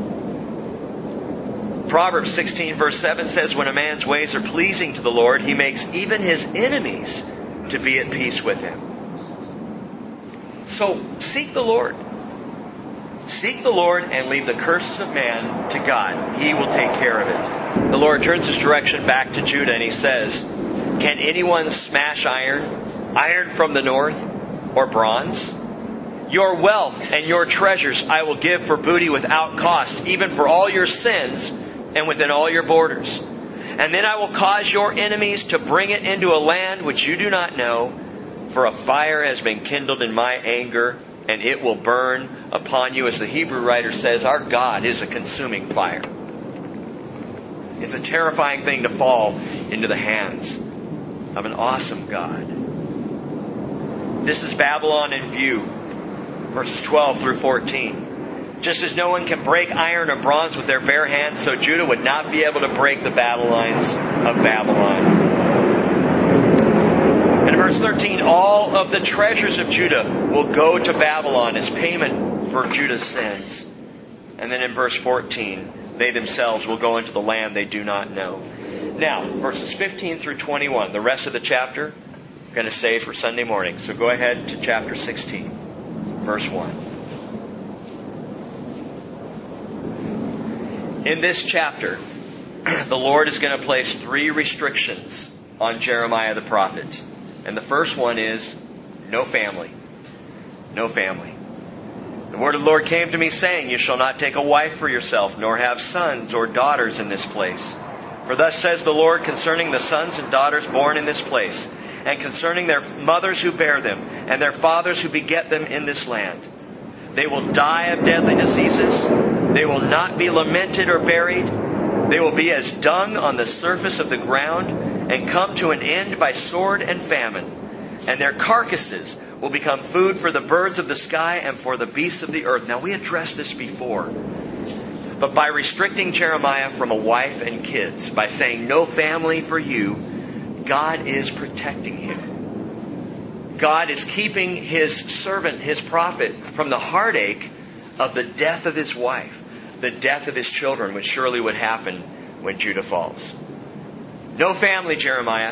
Proverbs sixteen verse seven says, when a man's ways are pleasing to the Lord, He makes even his enemies to be at peace with him. So seek the Lord. Seek the Lord and leave the curses of man to God. He will take care of it. The Lord turns His direction back to Judah and He says, can anyone smash iron, iron from the north, or bronze? Your wealth and your treasures I will give for booty without cost, even for all your sins and within all your borders. And then I will cause your enemies to bring it into a land which you do not know, for a fire has been kindled in my anger, and it will burn upon you. As the Hebrew writer says, our God is a consuming fire. It's a terrifying thing to fall into the hands of an awesome God. This is Babylon in view. Verses twelve through fourteen. Just as no one can break iron or bronze with their bare hands, so Judah would not be able to break the battle lines of Babylon. And in verse thirteen, all of the treasures of Judah will go to Babylon as payment for Judah's sins. And then in verse fourteen, they themselves will go into the land they do not know. Now, verses fifteen through twenty-one, the rest of the chapter, I'm going to save for Sunday morning. So go ahead to chapter sixteen, verse one. In this chapter, the Lord is going to place three restrictions on Jeremiah the prophet. And the first one is no family. No family. The word of the Lord came to me saying, you shall not take a wife for yourself, nor have sons or daughters in this place. For thus says the Lord concerning the sons and daughters born in this place, and concerning their mothers who bear them, and their fathers who beget them in this land. They will die of deadly diseases. They will not be lamented or buried. They will be as dung on the surface of the ground, and come to an end by sword and famine. And their carcasses will become food for the birds of the sky and for the beasts of the earth. Now, we addressed this before. But by restricting Jeremiah from a wife and kids, by saying no family for you, God is protecting him. God is keeping His servant, His prophet, from the heartache of the death of his wife, the death of his children, which surely would happen when Judah falls. No family, Jeremiah.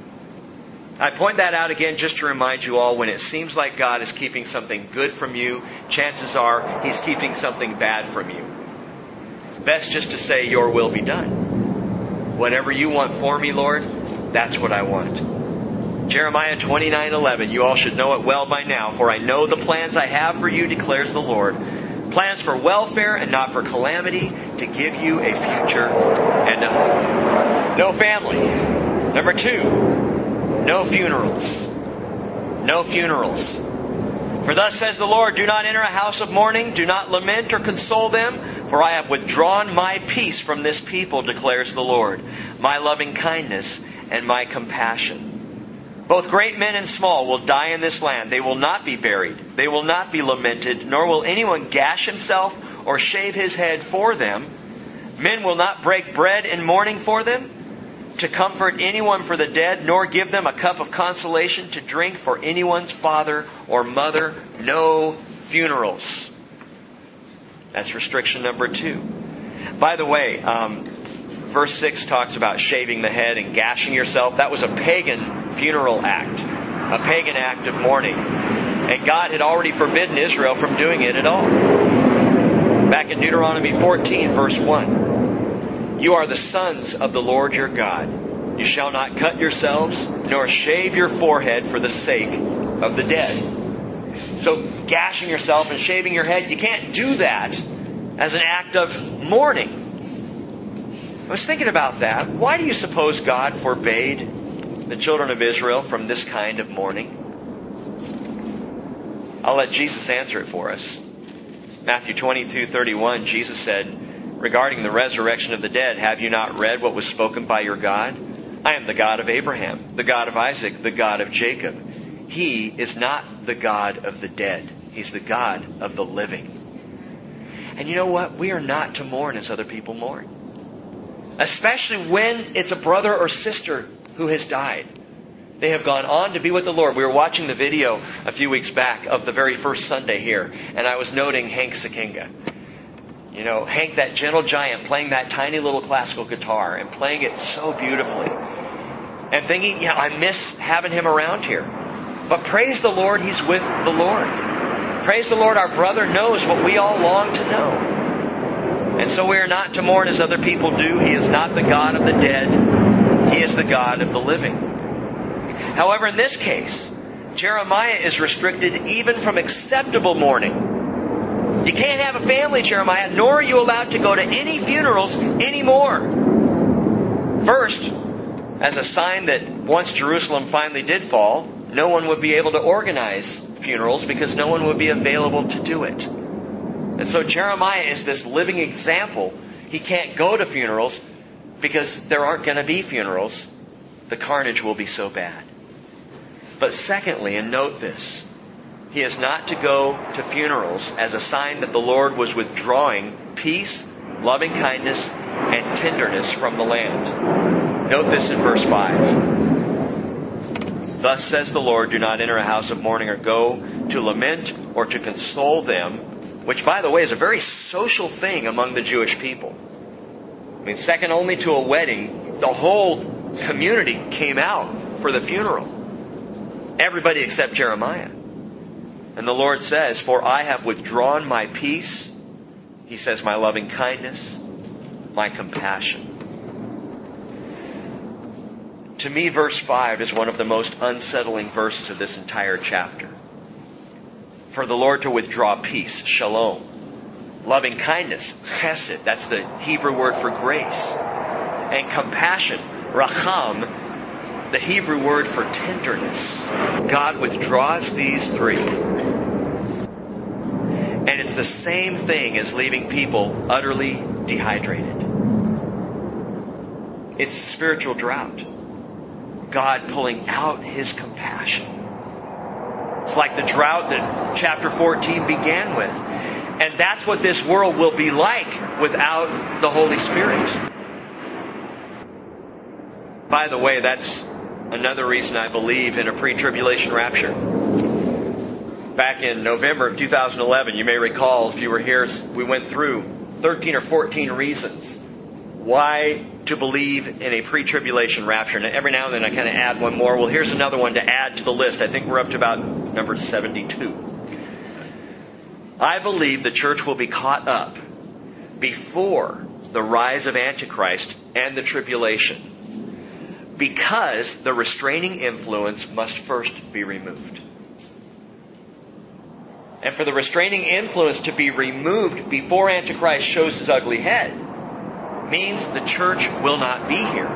I point that out again just to remind you all, when it seems like God is keeping something good from you, chances are He's keeping something bad from you. Best just to say, your will be done. Whatever you want for me, Lord, that's what I want. Jeremiah twenty-nine eleven, you all should know it well by now. For I know the plans I have for you, declares the Lord. Plans for welfare and not for calamity, to give you a future and a hope. No family. Number two, no funerals. No funerals. For thus says the Lord, do not enter a house of mourning, do not lament or console them, for I have withdrawn my peace from this people, declares the Lord, my loving kindness and my compassion. Both great men and small will die in this land. They will not be buried. They will not be lamented, nor will anyone gash himself or shave his head for them. Men will not break bread in mourning for them, to comfort anyone for the dead, nor give them a cup of consolation to drink for anyone's father or mother. No funerals. That's restriction number two. By the way, um, verse six talks about shaving the head and gashing yourself. That was a pagan funeral act, a pagan act of mourning. And God had already forbidden Israel from doing it at all. Back in Deuteronomy fourteen, verse one. You are the sons of the Lord your God. You shall not cut yourselves, nor shave your forehead for the sake of the dead. So gashing yourself and shaving your head, you can't do that as an act of mourning. I was thinking about that. Why do you suppose God forbade the children of Israel from this kind of mourning? I'll let Jesus answer it for us. Matthew twenty-two thirty-one, Jesus said, regarding the resurrection of the dead, have you not read what was spoken by your God? I am the God of Abraham, the God of Isaac, the God of Jacob. He is not the God of the dead. He's the God of the living. And you know what? We are not to mourn as other people mourn. Especially when it's a brother or sister who has died. They have gone on to be with the Lord. We were watching the video a few weeks back of the very first Sunday here, and I was noting Hank Sakinga. You know, Hank, that gentle giant, playing that tiny little classical guitar and playing it so beautifully. And thinking, yeah, I miss having him around here. But praise the Lord, he's with the Lord. Praise the Lord, our brother knows what we all long to know. And so we are not to mourn as other people do. He is not the God of the dead. He is the God of the living. However, in this case, Jeremiah is restricted even from acceptable mourning. You can't have a family, Jeremiah, nor are you allowed to go to any funerals anymore. First, as a sign that once Jerusalem finally did fall, no one would be able to organize funerals because no one would be available to do it. And so Jeremiah is this living example. He can't go to funerals because there aren't going to be funerals. The carnage will be so bad. But secondly, and note this, he is not to go to funerals as a sign that the Lord was withdrawing peace, loving kindness, and tenderness from the land. Note this in verse five. Thus says the Lord, do not enter a house of mourning or go to lament or to console them, which, by the way, is a very social thing among the Jewish people. I mean, second only to a wedding, the whole community came out for the funeral. Everybody except Jeremiah. And the Lord says, "For I have withdrawn my peace," He says, "my loving kindness, my compassion." To me, verse five is one of the most unsettling verses of this entire chapter. For the Lord to withdraw peace, shalom. Loving kindness, chesed, that's the Hebrew word for grace. And compassion, racham, the Hebrew word for tenderness. God withdraws these three. And it's the same thing as leaving people utterly dehydrated. It's spiritual drought. God pulling out His compassion. It's like the drought that chapter fourteen began with. And that's what this world will be like without the Holy Spirit. By the way, that's another reason I believe in a pre-tribulation rapture. Back in November of two thousand eleven, you may recall, if you were here, we went through thirteen or fourteen reasons why to believe in a pre-tribulation rapture. And every now and then I kind of add one more. Well, here's another one to add to the list. I think we're up to about number seventy-two. I believe the church will be caught up before the rise of Antichrist and the tribulation, because the restraining influence must first be removed. And for the restraining influence to be removed before Antichrist shows his ugly head means the church will not be here.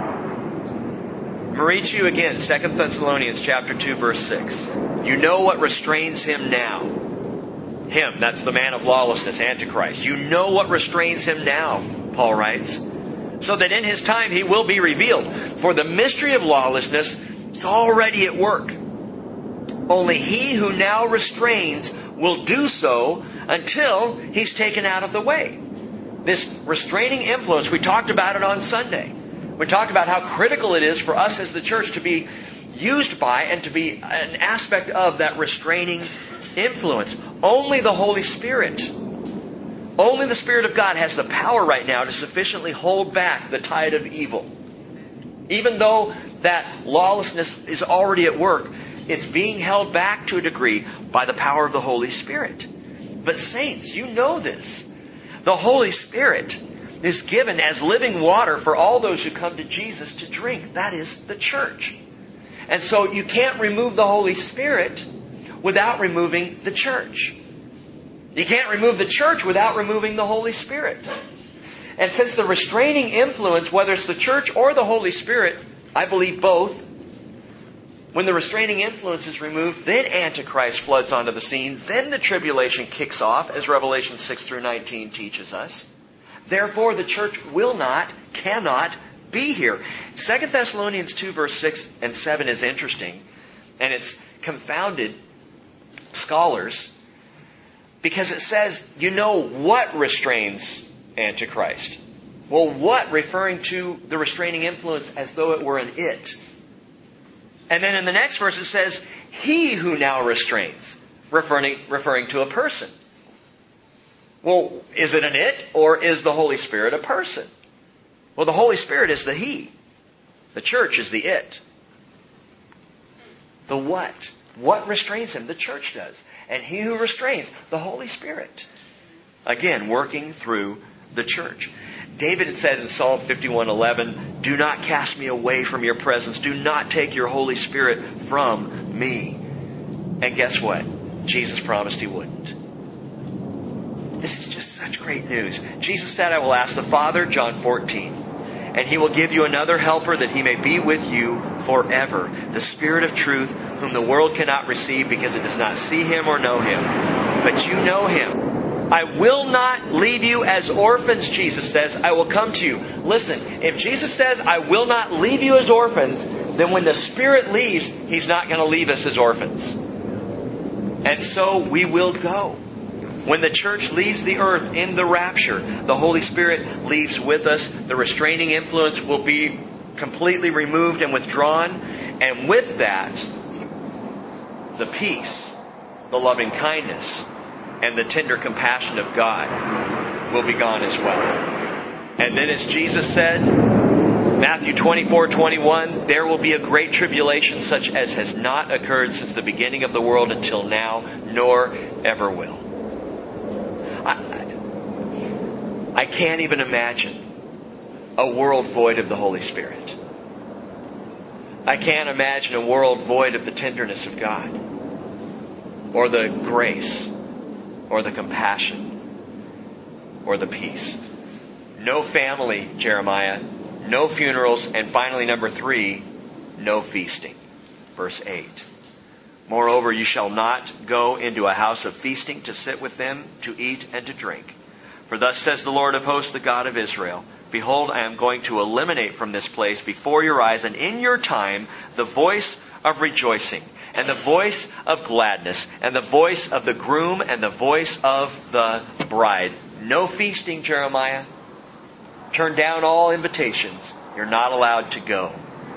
I'm going to read to you again, Second Thessalonians chapter two, verse six. You know what restrains him now. Him, that's the man of lawlessness, Antichrist. You know what restrains him now, Paul writes, so that in his time he will be revealed. For the mystery of lawlessness is already at work. Only he who now restrains will do so until he's taken out of the way. This restraining influence, we talked about it on Sunday. We talked about how critical it is for us as the church to be used by and to be an aspect of that restraining influence. Only the Holy Spirit, only the Spirit of God has the power right now to sufficiently hold back the tide of evil. Even though that lawlessness is already at work, it's being held back to a degree by the power of the Holy Spirit. But saints, you know this. The Holy Spirit is given as living water for all those who come to Jesus to drink. That is the church. And so you can't remove the Holy Spirit without removing the church. You can't remove the church without removing the Holy Spirit. And since the restraining influence, whether it's the church or the Holy Spirit, I believe both, when the restraining influence is removed, then Antichrist floods onto the scene. Then the tribulation kicks off, as Revelation six through nineteen teaches us. Therefore, the church will not, cannot be here. Second Thessalonians two, verse six and seven is interesting. And it's confounded scholars because it says, you know what restrains Antichrist. Well, what? Referring to the restraining influence as though it were an it. And then in the next verse it says, he who now restrains, referring, referring to a person. Well, is it an it or is the Holy Spirit a person? Well, the Holy Spirit is the he. The church is the it. The what? What restrains him? The church does. And he who restrains, the Holy Spirit. Again, working through the church. David had said in Psalm fifty-one eleven, do not cast me away from your presence. Do not take your Holy Spirit from me. And guess what? Jesus promised He wouldn't. This is just such great news. Jesus said, I will ask the Father, John fourteen, and He will give you another helper that He may be with you forever. The Spirit of truth, whom the world cannot receive because it does not see Him or know Him. But you know Him. I will not leave you as orphans, Jesus says. I will come to you. Listen, if Jesus says, I will not leave you as orphans, then when the Spirit leaves, He's not going to leave us as orphans. And so we will go. When the church leaves the earth in the rapture, the Holy Spirit leaves with us. The restraining influence will be completely removed and withdrawn. And with that, the peace, the loving kindness, and the tender compassion of God will be gone as well. And then as Jesus said, Matthew twenty-four twenty-one, there will be a great tribulation such as has not occurred since the beginning of the world until now, nor ever will. I, I can't even imagine a world void of the Holy Spirit. I can't imagine a world void of the tenderness of God, or the grace, or the compassion, or the peace. No family, Jeremiah. No funerals. And finally, number three, no feasting. Verse eight. Moreover, you shall not go into a house of feasting to sit with them, to eat and to drink. For thus says the Lord of hosts, the God of Israel, behold, I am going to eliminate from this place before your eyes and in your time the voice of rejoicing, and the voice of gladness, and the voice of the groom, and the voice of the bride. No feasting, Jeremiah. Turn down all invitations. You're not allowed to go.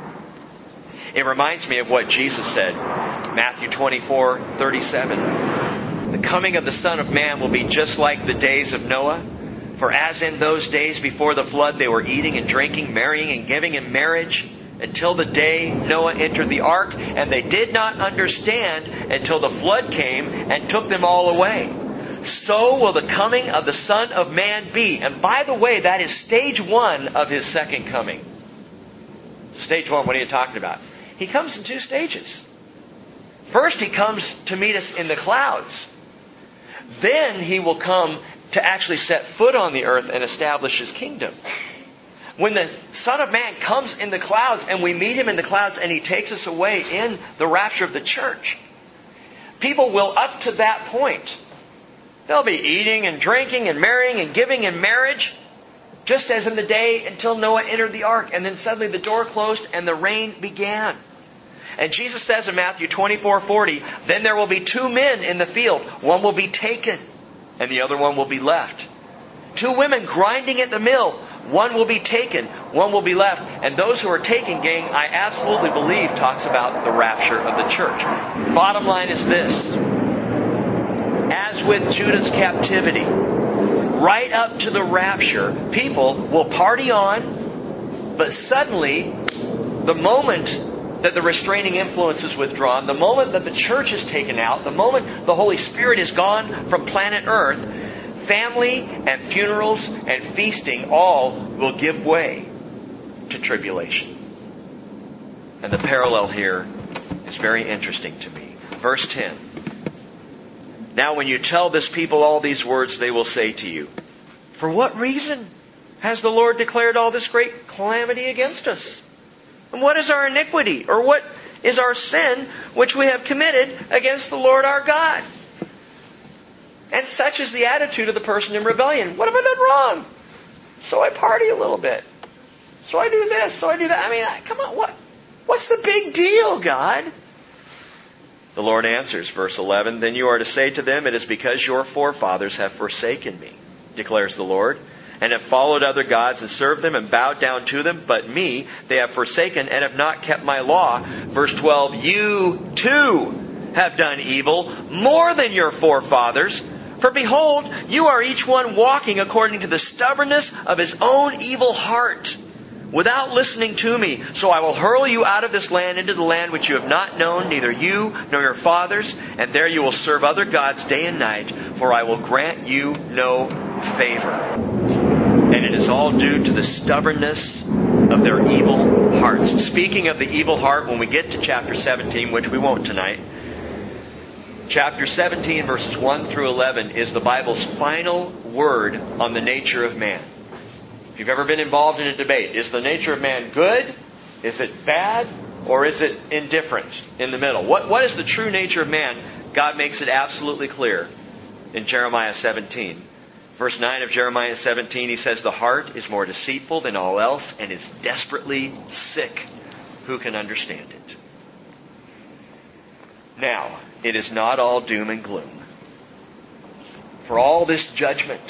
It reminds me of what Jesus said, Matthew twenty-four thirty-seven. The coming of the Son of Man will be just like the days of Noah. For as in those days before the flood, they were eating and drinking, marrying and giving in marriage, until the day Noah entered the ark, and they did not understand until the flood came and took them all away. So will the coming of the Son of Man be. And by the way, that is stage one of His second coming. Stage one, what are you talking about? He comes in two stages. First, He comes to meet us in the clouds. Then He will come to actually set foot on the earth and establish His kingdom. When the Son of Man comes in the clouds and we meet Him in the clouds and He takes us away in the rapture of the church, people will, up to that point, they'll be eating and drinking and marrying and giving in marriage, just as in the day until Noah entered the ark. And then suddenly the door closed and the rain began. And Jesus says in Matthew twenty-four forty, then there will be two men in the field. One will be taken and the other one will be left. Two women grinding at the mill. One will be taken, one will be left. And those who are taken, gang, I absolutely believe talks about the rapture of the church. Bottom line is this. As with Judah's captivity, right up to the rapture, people will party on, but suddenly, the moment that the restraining influence is withdrawn, the moment that the church is taken out, the moment the Holy Spirit is gone from planet Earth, family and funerals and feasting all will give way to tribulation. And the parallel here is very interesting to me. Verse ten. Now when you tell this people all these words, they will say to you, for what reason has the Lord declared all this great calamity against us? And what is our iniquity? Or what is our sin which we have committed against the Lord our God? And such is the attitude of the person in rebellion. What have I done wrong? So I party a little bit. So I do this. So I do that. I mean, come on. What? What's the big deal, God? The Lord answers, verse eleven, then you are to say to them, it is because your forefathers have forsaken me, declares the Lord, and have followed other gods and served them and bowed down to them. But me they have forsaken and have not kept my law. Verse twelve, you too have done evil more than your forefathers. For behold, you are each one walking according to the stubbornness of his own evil heart, without listening to me. So I will hurl you out of this land into the land which you have not known, neither you nor your fathers, and there you will serve other gods day and night, for I will grant you no favor. And it is all due to the stubbornness of their evil hearts. Speaking of the evil heart, when we get to chapter seventeen, which we won't tonight, chapter seventeen, verses one through eleven, is the Bible's final word on the nature of man. If you've ever been involved in a debate, is the nature of man good? Is it bad? Or is it indifferent in the middle? What, what is the true nature of man? God makes it absolutely clear in Jeremiah seventeen. Verse nine of Jeremiah seventeen, He says, the heart is more deceitful than all else and is desperately sick. Who can understand it? Now, it is not all doom and gloom. For all this judgment,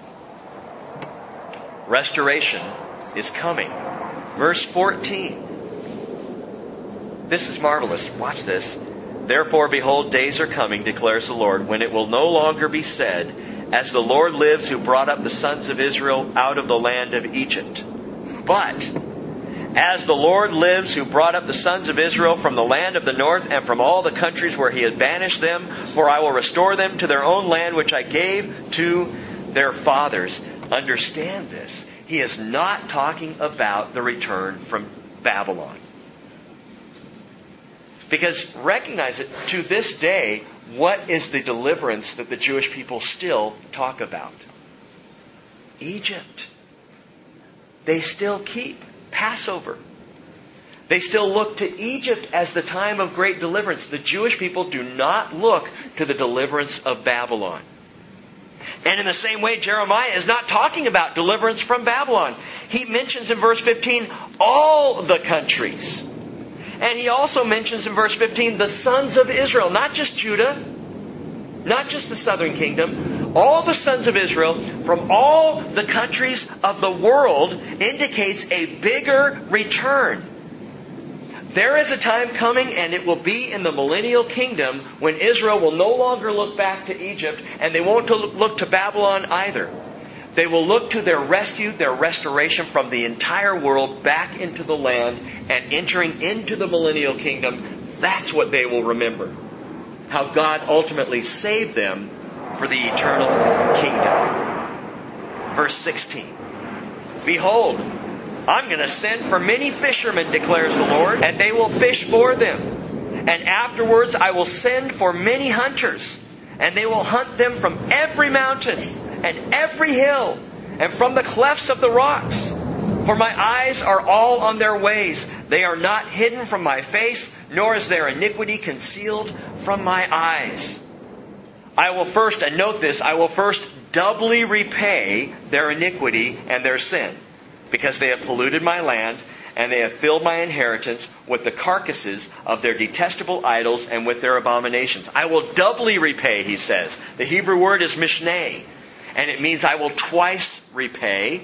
restoration is coming. Verse fourteen. This is marvelous. Watch this. Therefore, behold, days are coming, declares the Lord, when it will no longer be said, as the Lord lives who brought up the sons of Israel out of the land of Egypt. But, as the Lord lives who brought up the sons of Israel from the land of the north and from all the countries where he had banished them, for I will restore them to their own land which I gave to their fathers. Understand this. He is not talking about the return from Babylon. Because recognize it, to this day, what is the deliverance that the Jewish people still talk about? Egypt. They still keep Passover. They still look to Egypt as the time of great deliverance. The Jewish people do not look to the deliverance of Babylon. And in the same way, Jeremiah is not talking about deliverance from Babylon. He mentions in verse fifteen all the countries. And he also mentions in verse fifteen the sons of Israel, not just Judah, not just the southern kingdom, all the sons of Israel from all the countries of the world indicates a bigger return. There is a time coming, and it will be in the millennial kingdom, when Israel will no longer look back to Egypt, and they won't look to Babylon either. They will look to their rescue, their restoration from the entire world back into the land and entering into the millennial kingdom. That's what they will remember. How God ultimately saved them for the eternal kingdom. Verse sixteen. Behold, I'm going to send for many fishermen, declares the Lord, and they will fish for them. And afterwards I will send for many hunters, and they will hunt them from every mountain and every hill, and from the clefts of the rocks. For my eyes are all on their ways. They are not hidden from my face, nor is their iniquity concealed from my eyes. I will first, and note this, I will first doubly repay their iniquity and their sin, because they have polluted my land, and they have filled my inheritance with the carcasses of their detestable idols and with their abominations. I will doubly repay, he says. The Hebrew word is mishneh, and it means I will twice repay,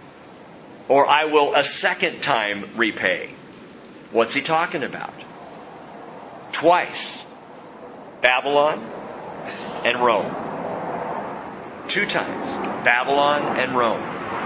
or I will a second time repay. What's he talking about? Twice. Babylon and Rome. Two times. Babylon and Rome.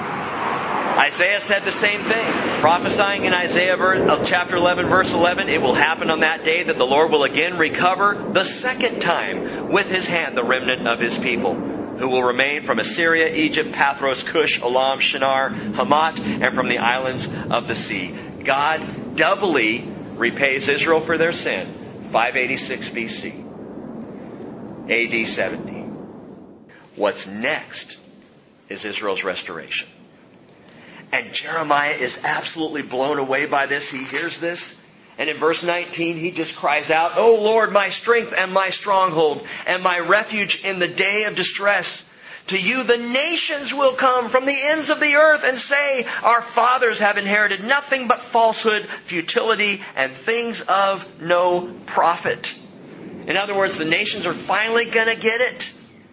Isaiah said the same thing. Prophesying in Isaiah chapter eleven, verse eleven, it will happen on that day that the Lord will again recover the second time with his hand the remnant of his people, who will remain from Assyria, Egypt, Pathros, Cush, Elam, Shinar, Hamat, and from the islands of the sea. God doubly repays Israel for their sin. five eighty-six B C. A D seventy. What's next is Israel's restoration. And Jeremiah is absolutely blown away by this. He hears this. And in verse nineteen, he just cries out, "O Lord, my strength and my stronghold, and my refuge in the day of distress. To you the nations will come from the ends of the earth and say, our fathers have inherited nothing but falsehood, futility, and things of no profit." In other words, the nations are finally going to get it.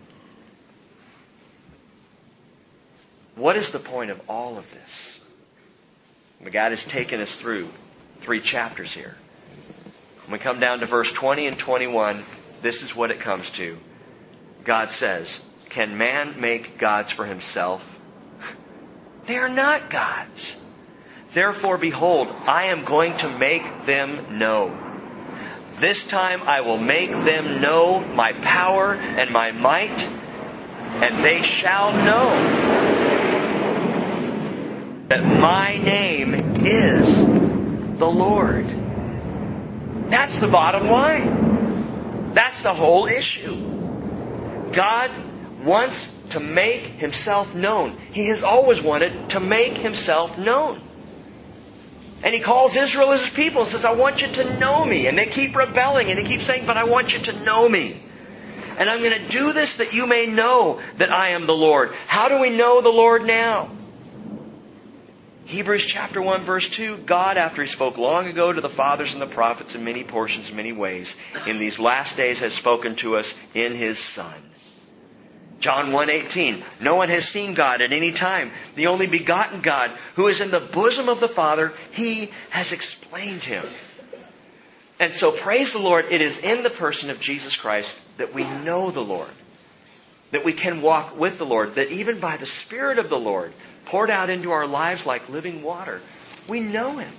What is the point of all of this? God has taken us through three chapters here. When we come down to verse twenty and twenty-one, this is what it comes to. God says, can man make gods for himself? They are not gods. Therefore, behold, I am going to make them know. This time I will make them know my power and my might, and they shall know that my name is the Lord. That's the bottom line. That's the whole issue. God wants to make himself known. He has always wanted to make himself known. And he calls Israel as his people and says, I want you to know me. And they keep rebelling and he keeps saying, but I want you to know me. And I'm going to do this that you may know that I am the Lord. How do we know the Lord now? Hebrews chapter one verse two, God, after He spoke long ago to the fathers and the prophets in many portions, in many ways, in these last days has spoken to us in His Son. John one eighteen, no one has seen God at any time. The only begotten God, who is in the bosom of the Father, He has explained Him. And so praise the Lord, it is in the person of Jesus Christ that we know the Lord, that we can walk with the Lord, that even by the Spirit of the Lord poured out into our lives like living water, we know Him.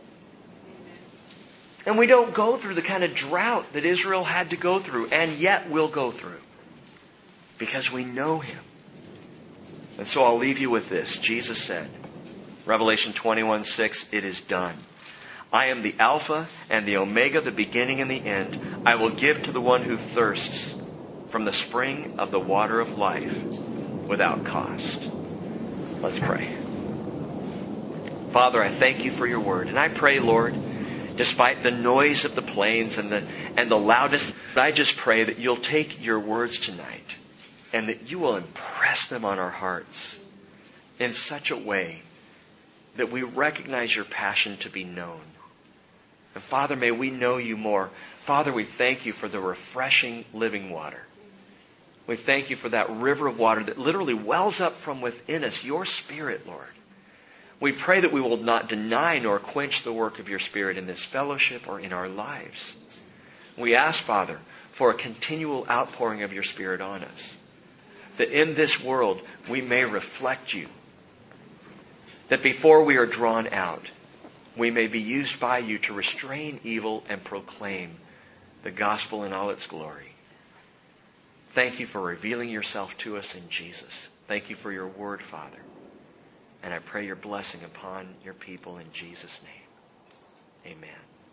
And we don't go through the kind of drought that Israel had to go through, and yet will go through, because we know Him. And so I'll leave you with this. Jesus said, Revelation twenty-one six, it is done. I am the Alpha and the Omega, the beginning and the end. I will give to the one who thirsts from the spring of the water of life without cost. Let's pray. Father, I thank you for your word. And I pray, Lord, despite the noise of the planes and the, and the loudness, I just pray that you'll take your words tonight and that you will impress them on our hearts in such a way that we recognize your passion to be known. And Father, may we know you more. Father, we thank you for the refreshing living water. We thank you for that river of water that literally wells up from within us, your Spirit, Lord. We pray that we will not deny nor quench the work of your Spirit in this fellowship or in our lives. We ask, Father, for a continual outpouring of your Spirit on us, that in this world we may reflect you, that before we are drawn out, we may be used by you to restrain evil and proclaim the gospel in all its glory. Thank you for revealing yourself to us in Jesus. Thank you for your word, Father. And I pray your blessing upon your people in Jesus' name. Amen.